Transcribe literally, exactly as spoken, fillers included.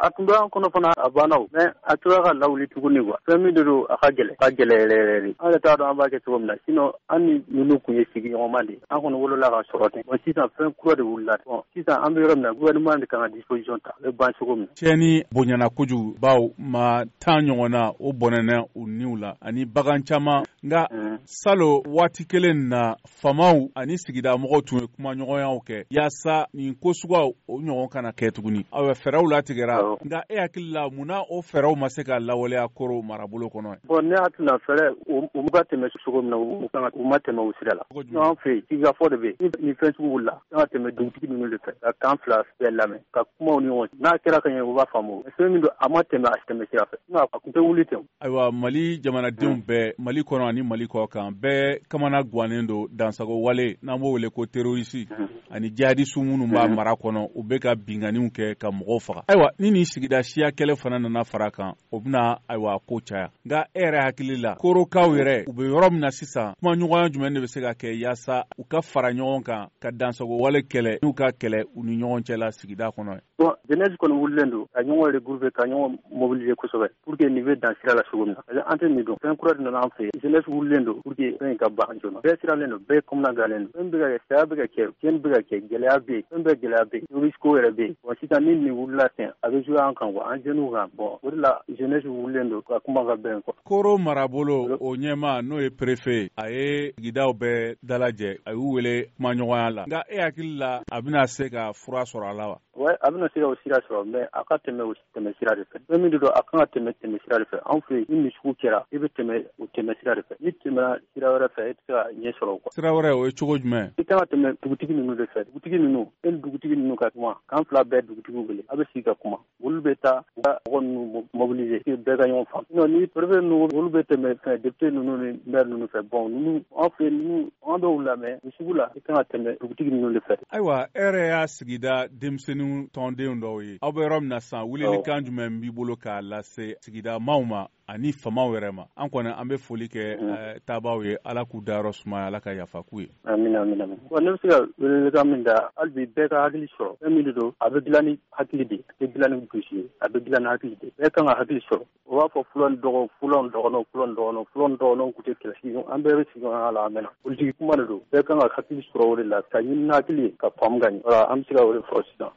a tun b'an kɔnɔ fana a banna o mais a tora ka lawuli tuguni quoi fɛn min de don a ka gɛlɛn ka gɛlɛn yɛrɛ yɛrɛ de an yɛrɛ t'a dɔn an b'a kɛ cogo min na sinon an ni ninnu kun ye sigiɲɔgɔnma de ye an kɔni wolola ka sɔrɔ ten bon sisan fɛn kura de wulila bon sisan an bɛ yɔrɔ min na gouvernement de kan ka disposition ta a bɛ ban cogo min na. Tiɲɛni bonyana kojugu baw ma tan ɲɔgɔnna o bɔnɛnɛ u niw la ani bagan caman nka salo waati kelen na famaw ani sigida mɔgɔw tun ye kuma ɲɔgɔnyaw kɛ yaasa nin ko suguyaw o ɲɔgɔn kana kɛ tuguni aw bɛ fɛɛrɛw latigɛra nka e hakili la munna o fɛɛrɛw ma se ka lawaleya koro marabolo kɔnɔ. Bon ne hakili la fɛɛrɛ u ma tɛmɛ cogo min na u ma tɛmɛ o sira la an fɛ yen sigikafɔ de bɛ yen ni fɛn sugu wulila an ka tɛmɛ dugutigi ninnu de fɛ ka kan fila bɛɛ lamɛn ka kumaw ni ɲɔgɔn n'a kɛra ka ɲɛ u b'a faamu fɛn min don a ma tɛmɛ a tɛmɛ sira fɛ nka a tun tɛ wuli ten. Ayiwa Mali jamanadenw bɛɛ Mali kɔnɔ ani Mali kɔ kan bɛɛ kamana guwanen don dansago wale n'an b'o wele ko terroriste ani jihadistes minnu b'a mara kɔnɔ u bɛ ka binganiw kɛ ka mɔgɔw faga. Ayiwa ni nin sigida siya kɛlɛ fana nana fara kan o bɛna ayiwa ko caya nka e yɛrɛ hakili la korokaw yɛrɛ u bɛ yɔrɔ min na sisan kuma ɲɔgɔnya jumɛn de bɛ se ka kɛ yaasa u ka fara ɲɔgɔn kan ka dansago wale kɛlɛ n'u ka kɛlɛ u ni ɲɔgɔn cɛ la sigida kɔnɔ. Bon jeunesse kɔni wulilen don ka ɲɔgɔn regrouper ka ɲɔgɔn mobiliser kosɛbɛ pour que nin bɛ dan sira la cogo min na an tɛ nin dɔn fɛn kura de nana an fɛ yen jeunesse wulilen don pour que fɛn in ka ban joona bɛɛ siralen don bɛɛ kɔnɔna galen don fɛn bɛ ka kɛ saya bɛ ka kɛ tiɲɛni bɛ ka kɛ gɛlɛya bɛ yen fɛn bɛɛ gɛlɛya bɛ yen risque yɛrɛ bɛ yen bon sisan ni nin wulila ten a bɛ jouer an kan quoi an jeunes kan bon o de la jeunesse wulilen don ka kuma ka bɛn quoi. Koro marabolo o ɲɛma n'o ye préfet a ye sigidaw bɛɛ dalajɛ a y'u wele kuma ɲɔgɔnya la nka e hakili la a bɛna se ka fura sɔrɔ a la wa. Ouais, a bɛna se ka o sira sɔrɔ mais a ka tɛmɛ o tɛmɛ sira de fɛ fɛn min de don a kan ka tɛmɛ tɛmɛ sira de fɛ an fɛ yen ni nin sugu kɛra i bɛ tɛmɛ o tɛmɛ sira de fɛ ni tɛmɛna sira wɛrɛ fɛ i tɛ se ka ɲɛ sɔrɔ quoi. Sira wɛrɛ o ye cogo jumɛn. I kan ka tɛmɛ dugutigi ninnu de fɛ dugutigi ninnu e ni dugutigi ninnu ka kuma kan fila bɛɛ dugutigiw wele a bɛ sigi ka kuma olu bɛ taa u ka mɔgɔ ninnu mobiliser bɛɛ ka ɲɔgɔn faamu sinon ni préfet ninnu olu bɛ tɛmɛ fɛn député ninnu ni maire ninnu fɛ bon ninnu an fɛ ninnu an bɛ u lamɛn nin sugu la i kan ka tɛmɛ dugutigi ninnu de fɛ. Ayiwa e yɛrɛ y'a sigida denmisɛnninw tɔndenw dɔw ye aw bɛ yɔrɔ min na sisan wulilikan jumɛn b'i bolo k'a lase sigida maaw ma ani famaw yɛrɛ ma an kɔni an bɛ foli kɛ taabaaw ye ala k'u dayɔrɔ sumaya ala ka yafa k'u ye. Amina amina amina. Bon ne bɛ se ka welelikan min da hali bi bɛɛ ka hakili sɔrɔ fɛn min de don a bɛ dilan ni hakili de a bɛ dilan ni gosi ye a bɛ dilan ni hakili de bɛɛ kan ka hakili sɔrɔ o b'a fɔ fula ni dɔgɔ fula ni dɔgɔnɔw fula ni dɔgɔnɔw fula ni dɔgɔnɔw kun tɛ kɛlɛ sigi an bɛɛ bɛ sigi ɲɔgɔn la a mɛnna politiki kuma de don bɛɛ kan ka hakili sɔrɔ o de la ka ɲini ni hakili ye ka faamu ka ɲɛ wala an bɛ se ka o de fɔ sisan.